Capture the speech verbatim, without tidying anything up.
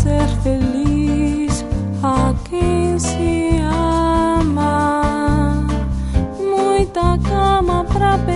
ser feliz a quem se ama. Muita cama pra